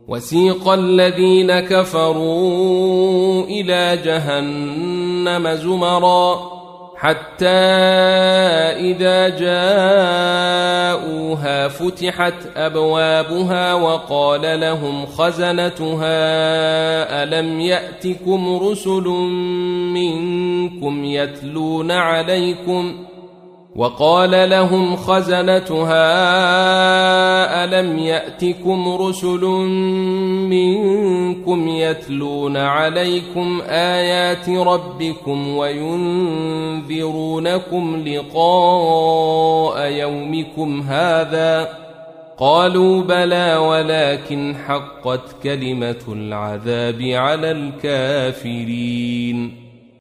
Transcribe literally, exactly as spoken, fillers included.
وسيق الذين كفروا إلى جهنم زمرا حتى إذا جاءوها فتحت أبوابها وقال لهم خزنتها ألم يأتكم رسل منكم يتلون عليكم وقال لهم خزنتها ألم يأتكم رسل منكم يتلون عليكم آيات ربكم وينذرونكم لقاء يومكم هذا قالوا بلى ولكن حقت كلمة العذاب على الكافرين